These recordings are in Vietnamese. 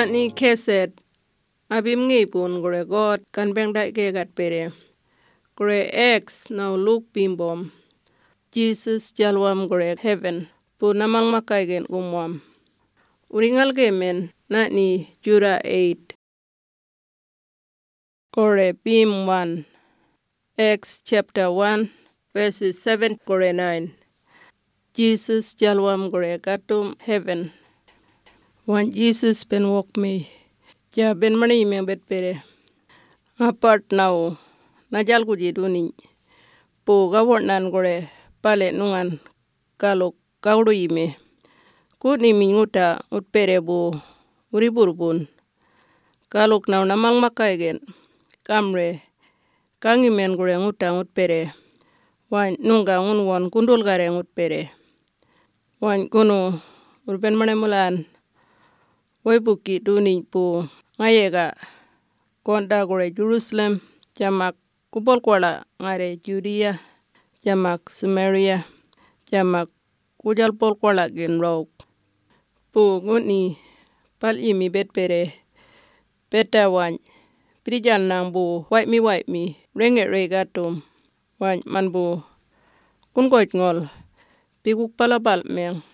ni keset abim ngipun gore God kan beng dai ke gat pere. Gore X now look bimbom. Jesus jalwam gore heaven. Pu namang makai gen umwam. Uringal gemen na ni Jura 8. Gore bim 1. Acts chapter 1 verses 7 gore 9. Jesus jalwam gore gatum heaven. Wan Jesus ben walk me. Ja ben mani me bet pere. Apart now. Najal kuji duni. Po gawon nan gore pale nungan kalok kaudu ime. Kuni minguta utpere bu uriburbun. Kalok now namang makai gen. Kamre. Kangimen gore nguta utpere. Wan nunga unwan kundul gare utpere. Wan kunu urben mane mulan. Wai buki duni po ngayega konda gore Jerusalem jamak kubol kwala ngare Judea jamak Samaria jamak kujal pol kwala gen rok. Po nguni pal imi bet pere beta wan prijal nang bu wai mi renge regatum wan man bu kungoit ngol piguk palabal meng.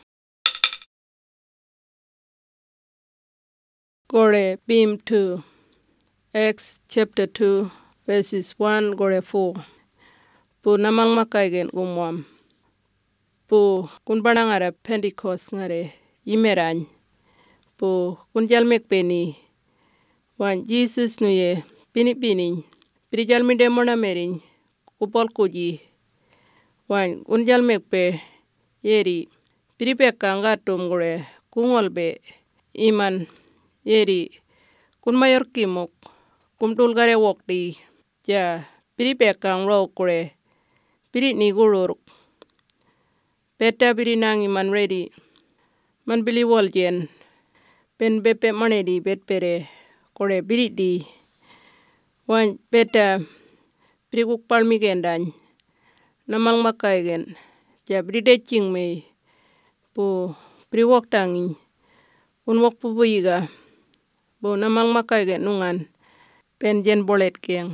Gore bim 2. Acts chapter 2 verses 1 gore 4. Po namang makai gen umwam. Po kun banang ara Pentecost ngare imerany. Po kun jalmek peni. Wan Jesus nuye pini. Prijal minde mona merin. Kupol kuji. Wan kun jalmek pe yeri. Piripeka ngatum gore kungol be iman. Yeri kun mayor kimok kum dulgare wokti ja piri pekang rok kure piri ni gurur beta piri nangi man ready man bili woljen pen bepe manedi bet pere kure piri di wan beta piri kuk palmi gendan namang makai gen ja piri decing me po piri wok tangi un wok pupuiga bo namang makai gen nungan pen jen bolet keng.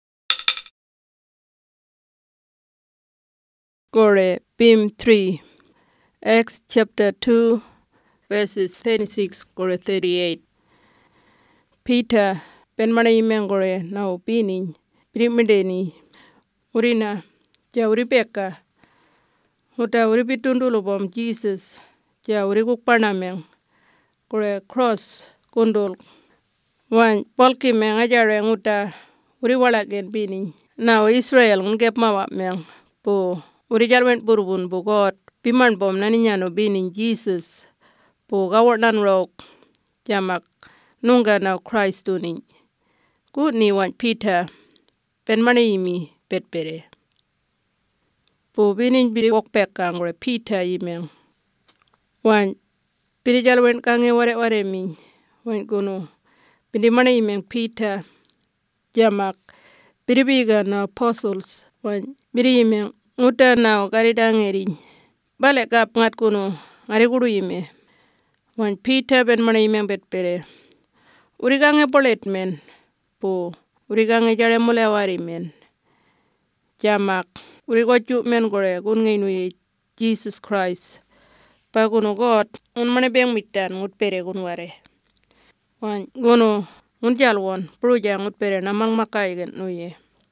Gore bim 3. Acts chapter 2 verses 36 gore 38. Peter pen mana imeng gore nau pini primideni urina ja uripeka uta uripitundulu bom Jesus ja urikuk panameng gore cross kundul wan polki meng ajare nguta uri wala gen bini. Now Israel ngep mawa meng po uri jalwen burbun bu God piman bom nani nyano bini Jesus po gawarnan rok jamak nunga now Christ tuni. Ku ni wan Peter pen mani imi bet pere. Po bini biri wok pekang gore Peter imeng. Wan biri jalwen kange ware mi wan kuno. Bindi mana imeng Peter jamak biribiga na apostles wan biri imeng nguta na garidangeri bale kap ngat kuno ngari guru ime wan Peter ben mana imeng bet pere urigange polet men po urigange jare mulewari men jamak urigoju men gore kun ngai Jesus Christ pa kuno God un mana beng mitan ngut pere kun ware wan gono unjal won pruja ngut pere namang makai gen nuye.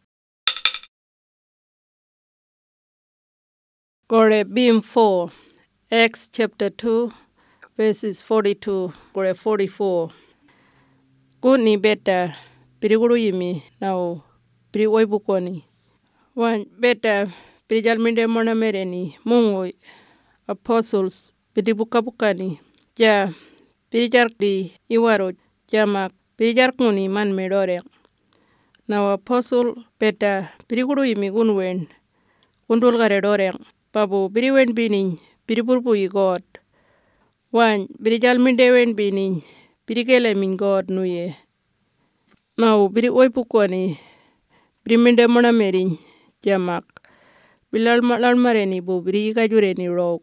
Gore bim 4. Acts chapter 2 verses 42 gore 44. Kuni beta piriguru yimi nau piri oibukoni. Wan beta pirijal minde mona mereni mungu apostles piti buka-bukani ja pirijar di iwaro jamak pirijar kuni man medore. Now apostle beta piriguru imi gunwen kundul gare doreng pabu biriwen bini piripurpu i God. Wan birijal minde wen bini pirigele min God nuye. Now biri oipukoni biriminde mona merin jamak bilal mareni bu biri gajureni rok.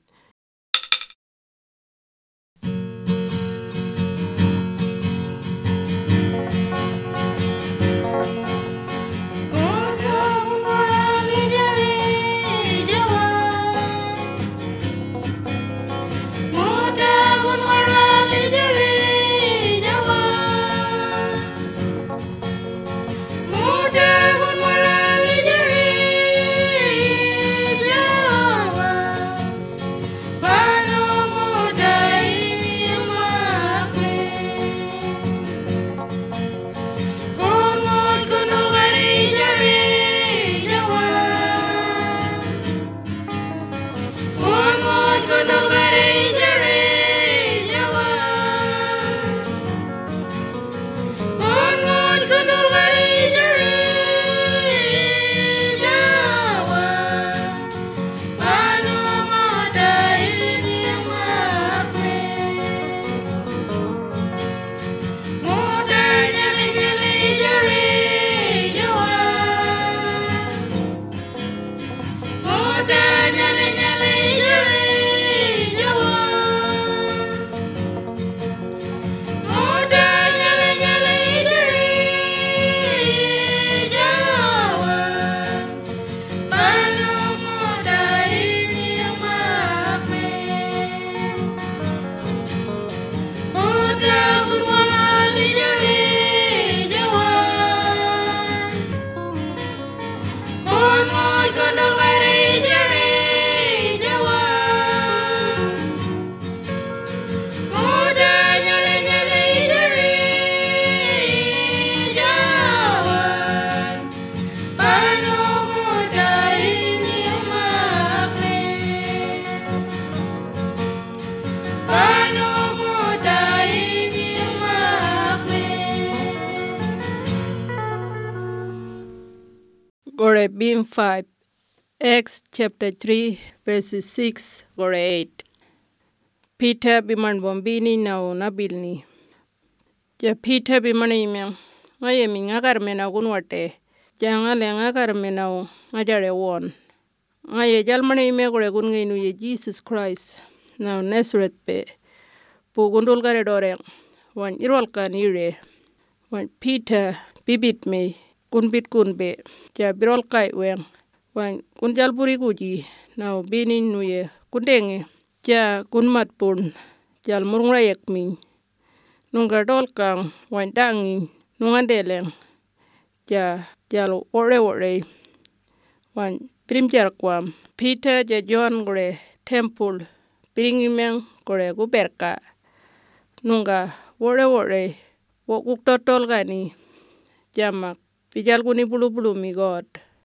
Gore Beam 5, Acts chapter 3, verses 6, Gore 8. Peter biman bombini na nabilni. Ja Peter biman imeng. Ngaye mi ngagar mena gunwate. Ja ngale ngagar mena ngajare won. Ngaye jalmane ime gore gun ngainu ye Jesus Christ. Na Nazareth pe. Po gundul gare doreng. Wan irwal kan ire. Wan Peter bibit me. Kun bit kun be. Ja birol kai weng. Wan kun jalburi guji. Na bini nuye kundenge. Ja kun matpun. Jal murungra yek mi. Nunga dol kang wan dangi. Nunga deleng. Ja jal ore. Wan prim jar kwam. Peter ja John gore temple. Piringi meng gore guberka. Nunga ore. Wokuk totol gani. Jamak. Pijal guni bulu mi God.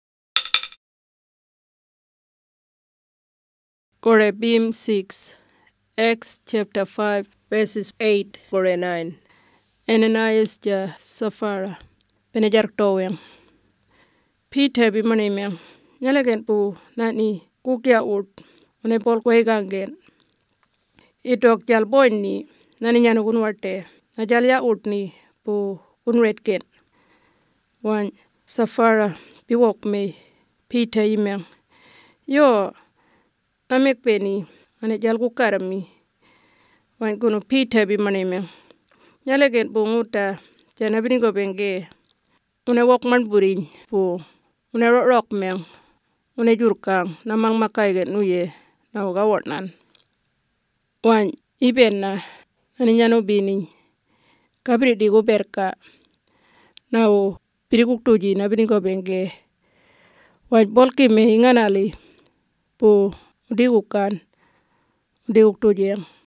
Gore Beam 6. Acts chapter 5 verses 8 gore 9. Ananias ja Sapphira. Penejar toweng. Peter bimane meng. Nyalegen pu nani kukia ut. Une pol kwe gangen. Itok jal boy ni. Nani nyanu gunwarte. Najal ya ut ni pu unretken. Wan Sapphira biwok me Peter imeng. Yo namek peni ane jal kukarami. Wan kuno Peter bimane meng. Nyalegen pu nguta jana binigo benge. Une wok man burin pu une rock meng. Une jurkang namang makai gen nuye na uga wotnan. Wan iben na nani nyano bini. Kabri di guberka. Na u pirikuk tuji na binigo benge. Wan bolki me inganali. Pu udigukan. Udiguk tuji.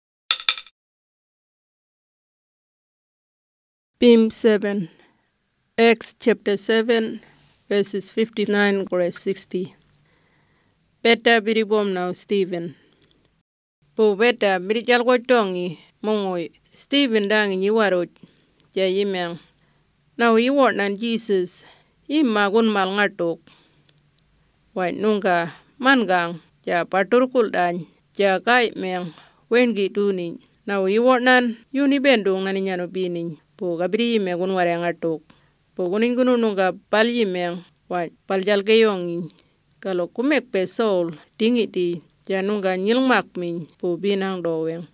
Beam 7. Acts chapter 7 verses 59 gore 60. Beta biribom now Stephen. Po beta birijal ko tongi mongoy. Stephen dangi nyiwarot. Ja yimeng. Now you want nan Jesus. Magun mal ngatok. Wan nunga mangang. Ja paturkul dan. Ja kai meng. Wengi duni. Now you want nan yuni bendung nani nyano bini. Po gabri megun ware ngatok. Po gunin gunu nunga pali meng. Wan paljal geyongi. Kalau kumek pe soul. Tingi di. Ja nunga nyilmak min. Po binang doweng.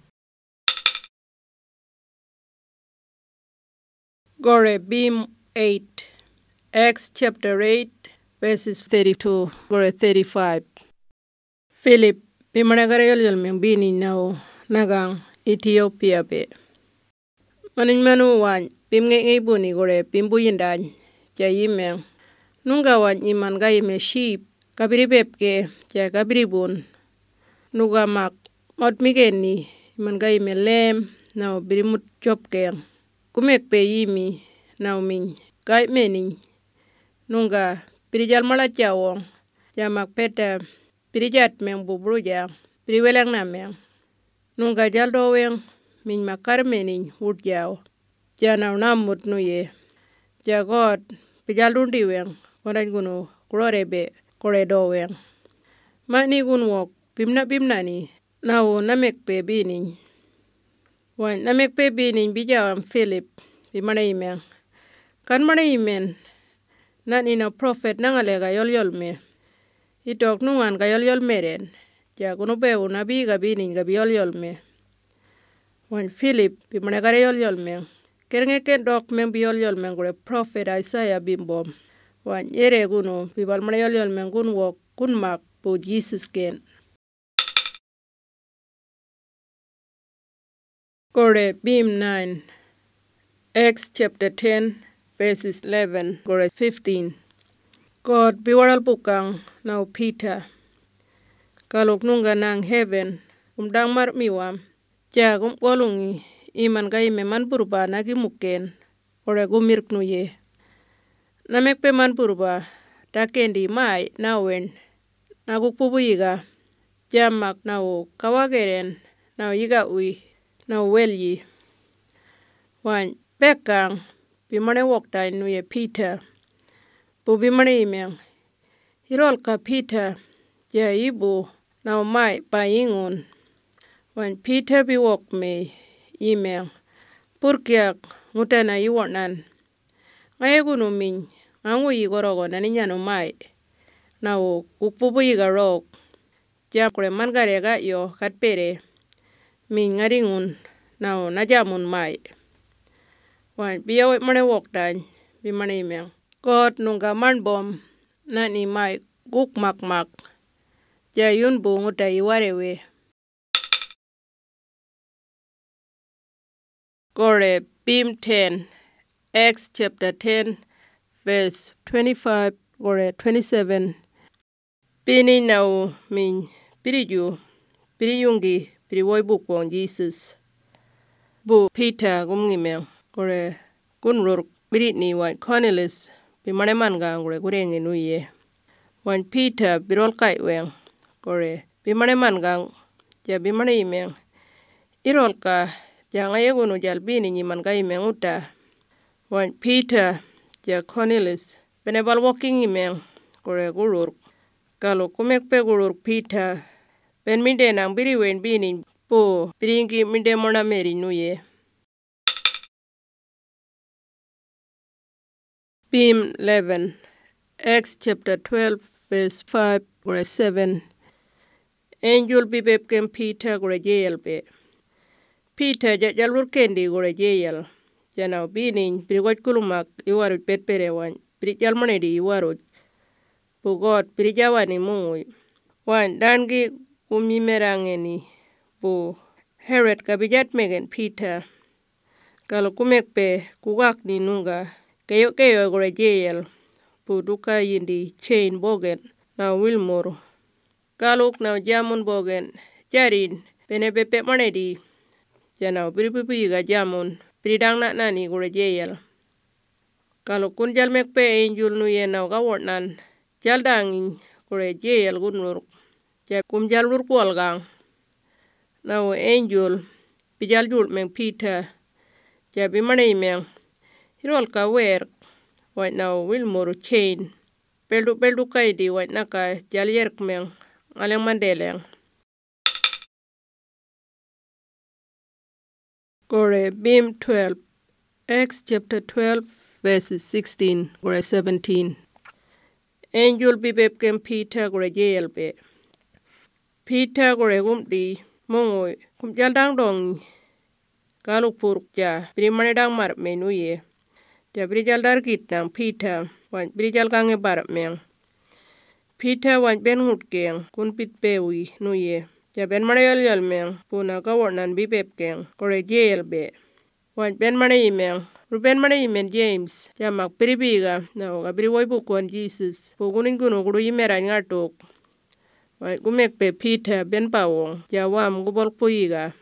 Gore Beam 8. Acts chapter 8 verses 32 gore 35. Philip bimanagara yol meng bini nao nagang Ethiopia be. Manin manu wan bimnge buni gore bimbu yindan ja yimeng. Nunga wan iman ga yime sheep kabiri bepke ja kabiri bun. Nuga mak mot migeni iman ga yime lem nao birimut chopke. Kumek pe yimi nao min gai menin. Nunga pirijal mala chawong. Jamak peta pirijat meng bubruja. Piriwelang na meng. Nunga jal doweng min makar menin ut jaw. Janaw namut nuye. Ja God pijal dundi weng. Kodan gunu kurorebe kore doweng. Mani gun wok bimna ni. Nao namek pe binin. Wan namek pe binin bijawam Philip bimana imeng. Kan mana imen. Nan ina prophet nangalega yol me. Itok nungan ka yol meren. Ja kuno be unabi ga binin ga yol me. Wan Philip bi mane kare yol me. Kerenge ken dok men bi yol me gore prophet Isaiah bimbom. Wan yere kuno bi bal mane yol me kun wok kun mak po Jesus ken. Gore Beam 9 Acts chapter 10 verses 11 gore 15. God biwaral bukang now Peter. Kalok nunga nang heaven dang mar miwam. Ja kolungi iman ga ime man purba nagi muken. Ore gumirk nuye. Namek pe man purba takendi mai nawen. Nagukpubu yiga. Jamak nao kawageren nao yiga ui. Now well ye. Wan bekang bimane wokta nuye Peter. Bu bimane imeng. Hirol ka Peter ja ibu now mai pa ingun. Wan Peter bi wok me imeng. Purkiak mutana iwonan. Ngaye gunu min angu igorogo nani nyano mai. Now ukpubu yiga rok. Jam kure mangarega yo katpere. Min ngaringun now najamun mai. Wan biyaw mane woktan bimane imeng. God nunga manbom nani mai guk mak. Ja yun bu nguta iwarewe. Gore Beam 10 Acts chapter 10 verse 25 gore 27. Bini now min piriyungi piriwoy bukwong Jesus. Bu Peter gumngimeng gore kunrur biritni wan Cornelius bimane mangang gore gurenge nuye. Wan Peter birol kaiweng gore bimane mangang ja bimane imeng. Irol ka ja ngayegunu jal bini nyiman ka imeng uta. Wan Peter ja Cornelius benebal walking imeng gore gurur. Kalau kumekpe gurur Peter ben minde nang biriwen bini po biringi minde mona meri nuye. Beam 11 Acts chapter 12 verse 5 gore 7. Angel bibep kem Peter gore jail be. Peter jalur kendi gore jail. Janau bini biriwat kulumak iwarut petperewan. Birijal manedi iwarut. Bu God birijawani mungui. Wan dangi merangeni bu Herod kabijat megen Peter. Kalau kumekpe kugak ni nunga. Keyo gore jail. Bu duka yindi chain bogen na Wilmore. Kaluk na jamun bogen jarin benebepe manedi. Janau biripipiga jamun biridang na nani gore jail. Kalau kun jal mekpe angel nuye na gawotnan jaldangin gore jail gunur. Ja kumjal lurkwalgang. Now angel bijal jul meng Peter. Ja bimane imeng. Hirol ka werk. Wait now Wilmore chain. Beldu kaidi wait naka jal yerk meng. Aleng mandeleng. Gore Beam 12 Acts chapter 12 verses 16 gore 17. Angel bibep kem Peter gore jail be. Peter gore gumdi mongoy kumjal dang dong kaluk puruk ja birimane dang marap menuye. Ja birijal dar kitang Peter wan birijal kange barap meng. Peter wan ben hutkeng kun pit bewi nuye. Ja ben mane yol meng puna kawarnan bibep keng gore jail be. Wan ben mane imeng. Ruben mane imen James ja mak biribiga na oga biriwoy bukwan Jesus. Pugunin gunu guru yimeran ngatok. Gumekpe Peter ben pawong jawam gubol puyiga.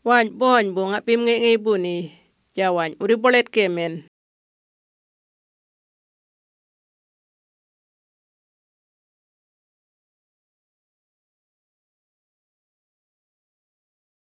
Wan bon bunga pim nge buni jawan uri bolet kemen